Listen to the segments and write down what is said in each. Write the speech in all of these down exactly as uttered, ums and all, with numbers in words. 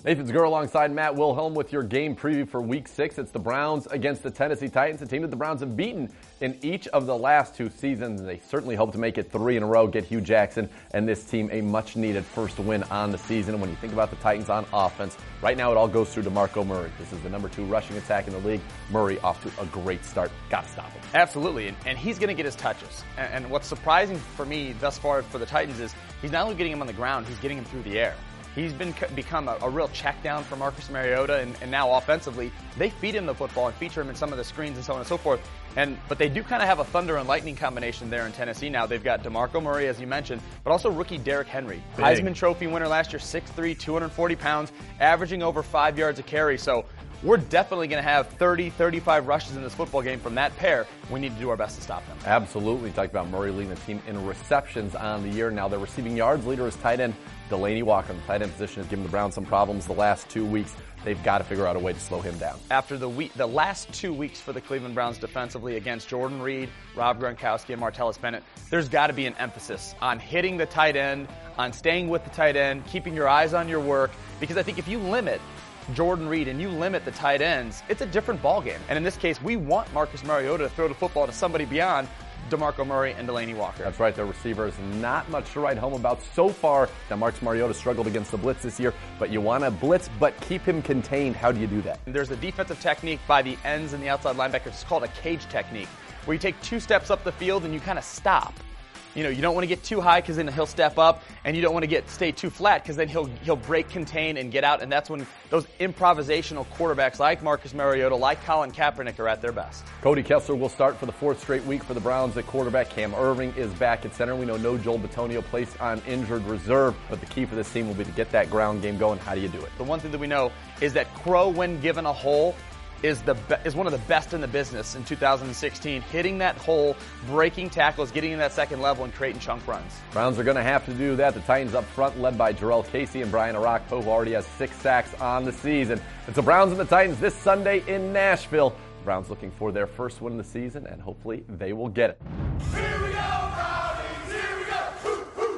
Nathan Zegura alongside Matt Wilhelm with your game preview for Week six. It's the Browns against the Tennessee Titans, a team that the Browns have beaten in each of the last two seasons. They certainly hope to make it three in a row, get Hugh Jackson and this team a much-needed first win on the season. When you think about the Titans on offense, right now it all goes through DeMarco Murray. This is the number two rushing attack in the league. Murray off to a great start. Got to stop him. Absolutely, and, and he's going to get his touches. And, and what's surprising for me thus far for the Titans is he's not only getting him on the ground, he's getting him through the air. He's been become a, a real check down for Marcus Mariota, and, and now offensively, they feed him the football and feature him in some of the screens and so on and so forth. And but they do kind of have a thunder and lightning combination there in Tennessee now. They've got DeMarco Murray, as you mentioned, but also rookie Derrick Henry. Big. Heisman Trophy winner last year, six three, two hundred forty pounds, averaging over five yards a carry. So we're definitely going to have thirty, thirty-five rushes in this football game from that pair. We need to do our best to stop them. Absolutely. You talked about Murray leading the team in receptions on the year. Now their receiving yards leader is tight end Delanie Walker. The tight end position has given the Browns some problems the last two weeks. They've got to figure out a way to slow him down. After the week, the last two weeks for the Cleveland Browns defensively against Jordan Reed, Rob Gronkowski, and Martellus Bennett, there's got to be an emphasis on hitting the tight end, on staying with the tight end, keeping your eyes on your work, because I think if you limit Jordan Reed and you limit the tight ends, it's a different ballgame. And in this case, we want Marcus Mariota to throw the football to somebody beyond DeMarco Murray and Delanie Walker. That's right. Their receivers not much to write home about so far. Now, Marcus Mariota struggled against the blitz this year, but you want to blitz but keep him contained. How do you do that? There's a defensive technique by the ends and the outside linebackers. It's called a cage technique, where you take two steps up the field and you kind of stop. You know, you don't want to get too high because then he'll step up, and you don't want to get stay too flat because then he'll he'll break, contain, and get out. And that's when those improvisational quarterbacks like Marcus Mariota, like Colin Kaepernick, are at their best. Cody Kessler will start for the fourth straight week for the Browns at quarterback. Cam Irving is back at center. We know no Joel Bitonio placed on injured reserve, but the key for this team will be to get that ground game going. How do you do it? The one thing that we know is that Crow, when given a hole, is the be- is one of the best in the business in two thousand sixteen, hitting that hole, breaking tackles, getting in that second level, and creating chunk runs. Browns are going to have to do that. The Titans up front, led by Jarrell Casey and Brian Arakpo, who already has six sacks on the season. It's the Browns and the Titans this Sunday in Nashville. The Browns looking for their first win of the season, and hopefully they will get it. Here we go, Brownies! Here we go! Woo, woo.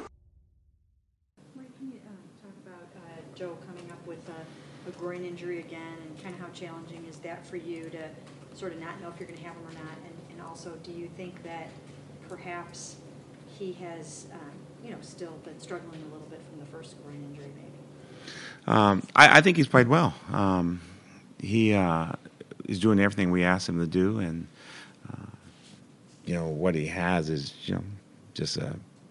Mike, can you uh, talk about uh, Joe coming up with a, a groin injury again, and kind of how challenging is that for you to sort of not know if you're going to have him or not? And, and also, do you think that perhaps he has, um, you know, still been struggling a little bit from the first groin injury, maybe? Um, I, I think he's played well. Um, he uh, is doing everything we asked him to do, and uh, you know what he has is, you know, just a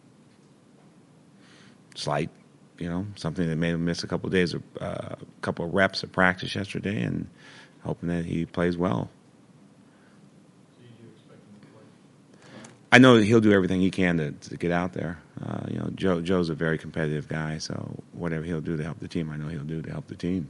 slight, you know, something that made him miss a couple of days, a uh, couple of reps of practice yesterday, and hoping that he plays well. So you do expect him to play? I know that he'll do everything he can to, to get out there. Uh, you know, Joe Joe's a very competitive guy, so whatever he'll do to help the team, I know he'll do to help the team.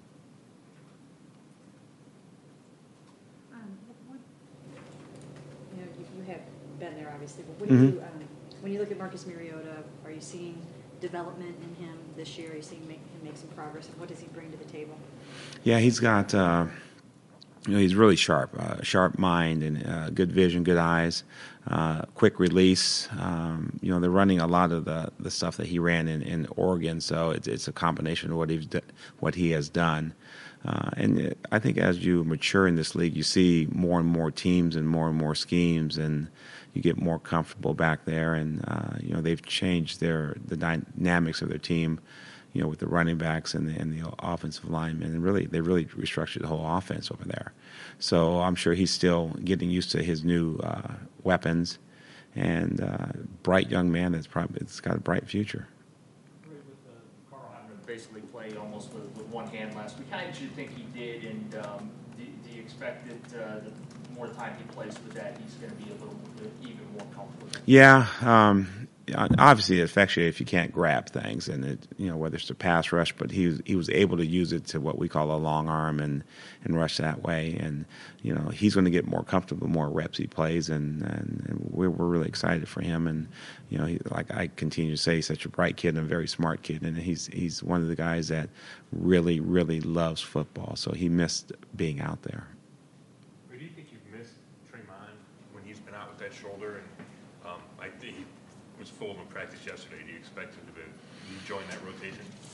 Um, what, you know, you, you have been there, obviously, but what do Mm-hmm. you, um, when you look at Marcus Mariota, are you seeing development in him this year? Are you seeing make, him make some progress, and what does he bring to the table? Yeah, he's got, uh, you know, he's really sharp, uh, sharp mind and uh, good vision, good eyes, uh, quick release. Um, you know, they're running a lot of the, the stuff that he ran in, in Oregon, so it's, it's a combination of what he's do, what he has done. Uh, and it, I think as you mature in this league, you see more and more teams and more and more schemes, and you get more comfortable back there. And uh, you know, they've changed their the dynamics of their team, you know, with the running backs and the, and the offensive linemen, and really they really restructured the whole offense over there. So I'm sure he's still getting used to his new uh, weapons, and uh, bright young man that's probably it's got a bright future. With uh, Carl Hamner basically played almost with, with one hand last week. How did you think he did, and um, do, do you expect that uh, the more time he plays with that, he's going to be a little bit, even more comfortable? Yeah, um, obviously it affects you if you can't grab things, and it, you know, whether it's a pass rush, but he was, he was able to use it to what we call a long arm and, and rush that way. And you know, he's going to get more comfortable the more reps he plays, and, and, and we're, we're really excited for him. And you know, he, like I continue to say, he's such a bright kid and a very smart kid, and he's he's one of the guys that really really loves football. So he missed being out there. Who do you think you've missed Tremont when he's been out with that shoulder? And um, I think he was full of in practice yesterday. Do you expect him to be, rejoin that rotation?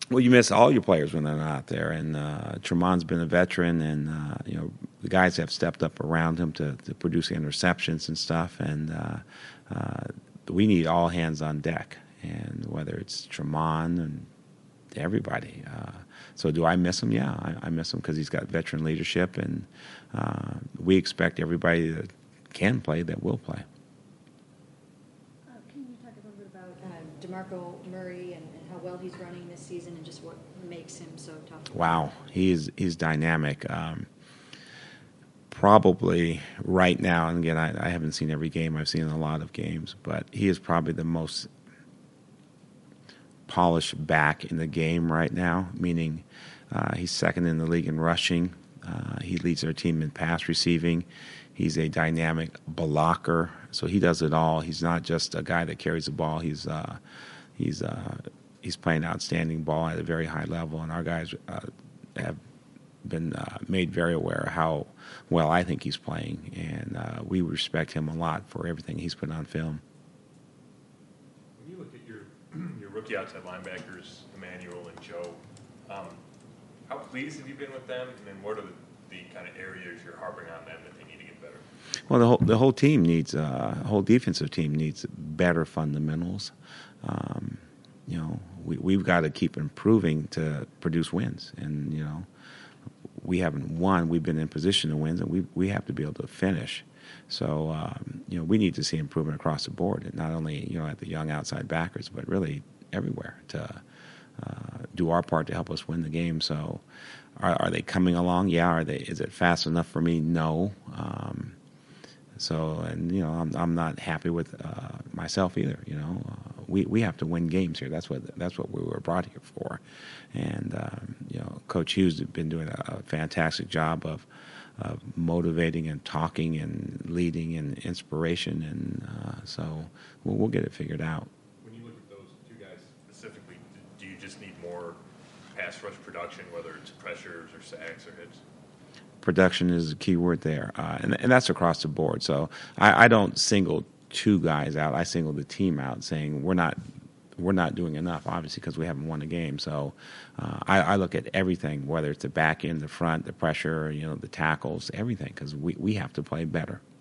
Well, you miss all your players when they're not out there, and uh, Tremon's been a veteran, and uh, you know the guys have stepped up around him to, to produce interceptions and stuff, and uh, uh, we need all hands on deck, and whether it's Tremon and everybody. Uh, so, do I miss him? Yeah, I, I miss him because he's got veteran leadership, and uh, we expect everybody that can play that will play. Uh, can you talk a little bit about uh, DeMarco Murray and, and how well he's running this season, and just what makes him so tough? Wow, he is he's dynamic. Um, probably right now, and again, I, I haven't seen every game. I've seen a lot of games, but he is probably the most polished back in the game right now, meaning uh, he's second in the league in rushing. Uh, he leads our team in pass receiving. He's a dynamic blocker, so he does it all. He's not just a guy that carries the ball. He's uh, he's uh, he's playing outstanding ball at a very high level, and our guys uh, have been uh, made very aware of how well I think he's playing, and uh, we respect him a lot for everything he's put on film. When you look at your your rookie outside linebackers, Emmanuel and Joe, um, how pleased have you been with them, and then what are the, the kind of areas you're harboring on them that they need to get better? Well, the whole the whole team needs uh, whole defensive team needs better fundamentals. Um, you know, we we've got to keep improving to produce wins, and you know, we haven't won. We've been in position to win, and we we have to be able to finish. So um, you know, we need to see improvement across the board, and not only you know at the young outside backers, but really everywhere to uh, do our part to help us win the game. So, are, are they coming along? Yeah. Are they? Is it fast enough for me? No. Um, so, and you know, I'm I'm not happy with uh, myself either. You know, uh, we we have to win games here. That's what that's what we were brought here for. And um, you know, Coach Hughes has been doing a, a fantastic job of. of motivating and talking and leading and inspiration, and uh, so we'll, we'll get it figured out. When you look at those two guys specifically, do you just need more pass rush production, whether it's pressures or sacks or hits? Production is a key word there, uh, and, and that's across the board. So I, I don't single two guys out. I single the team out, saying we're not we're not doing enough, obviously, because we haven't won a game. So uh, I, I look at everything, whether it's the back end, the front, the pressure, you know, the tackles, everything, because we, we have to play better.